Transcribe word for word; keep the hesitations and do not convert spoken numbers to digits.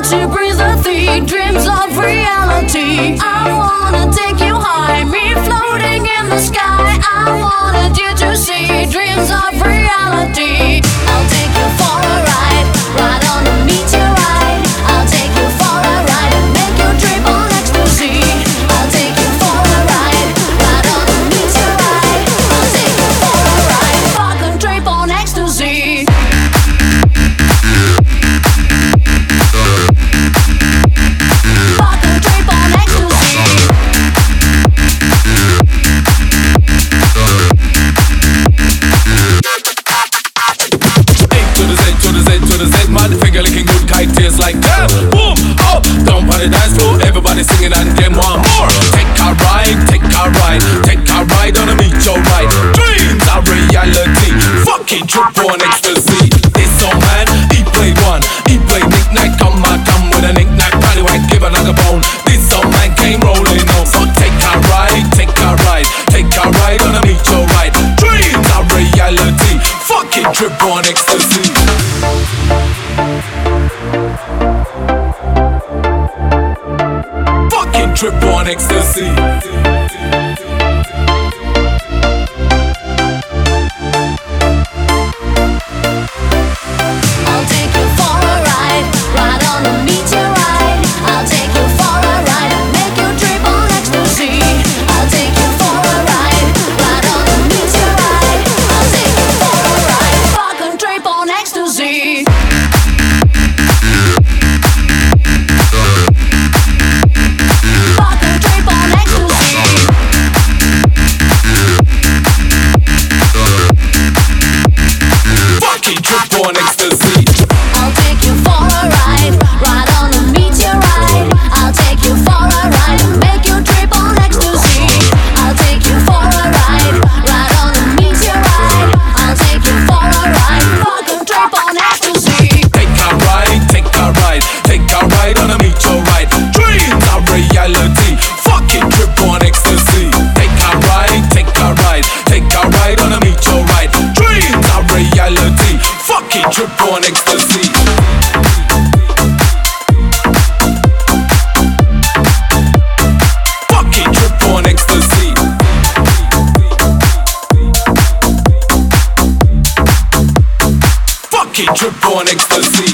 she brings the thief, dreams of reality. I wanna take you high, me floating in the sky. I wanted you to see dreams of reality. I'll take you for a ride, ride on a meteorite. I'll take you for a ride and make you trip on ecstasy. I'll take you for a ride, ride on a meteorite. I'll take you for a ride, fuck and trip on ecstasy. Fuck and trip on ecstasy. To the Z, man, finger licking good, kite tastes like damn. Boom, oh, down on the dance floor, everybody singing and them want more. Take a ride, take a ride, take a ride on a meteorite. Dreams are reality, fucking trip on ecstasy. This song man, he played one, he played knick-knack, come on, come with a knick-knack, paddywhack, give another bone. This song man came rolling on, so take a ride, take a ride, take a ride on a meteorite. Dreams are reality, fucking trip on ecstasy. Fucking trip on ecstasy. I'll take you for a ride, ride on a meteorite. I'll take you for a ride and make you trip on ecstasy. I'll take you for a ride, ride on a meteorite. I'll take you for a ride, fuck and trip on ecstasy. Fuck and trip on ecstasy. Fucking trip on ecstasy. I'll take you for a ride, ride on a meteorite. I'll take you for a ride and make you trip on ecstasy. I'll take you for a ride, ride on a meteorite. I'll take you for a ride, fuck and trip on ecstasy. Take a ride, take a ride, take a ride on a meteorite. Dreams are reality, fucking trip on ecstasy. Take a ride, take a ride, take a ride on a meteorite. Dreams are reality, fucking trip on ecstasy. Fucking trip on ecstasy. Fucking trip on ecstasy.